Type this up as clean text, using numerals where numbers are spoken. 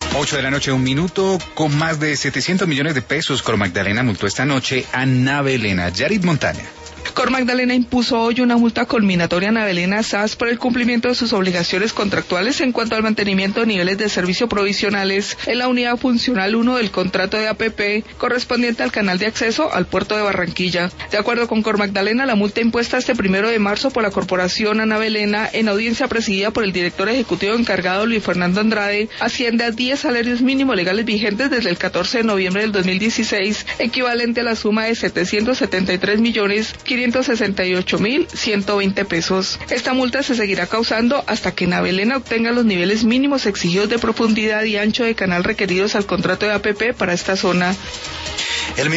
8:01 p.m. Con más de 700 millones de pesos, Cormagdalena multó esta noche a Navelena. Yarit Montaña. Cormagdalena impuso hoy una multa culminatoria a Navelena SAS por el cumplimiento de sus obligaciones contractuales en cuanto al mantenimiento de niveles de servicio provisionales en la unidad funcional 1 del contrato de APP correspondiente al canal de acceso al puerto de Barranquilla. De acuerdo con Cormagdalena, la multa impuesta este 1 de marzo por la corporación a Navelena en audiencia presidida por el director ejecutivo encargado Luis Fernando Andrade asciende a 10 salarios mínimos legales vigentes desde el 14 de noviembre del 2016, equivalente a la suma de 773.568.120 pesos. Esta multa se seguirá causando hasta que Navelena obtenga los niveles mínimos exigidos de profundidad y ancho de canal requeridos al contrato de APP para esta zona.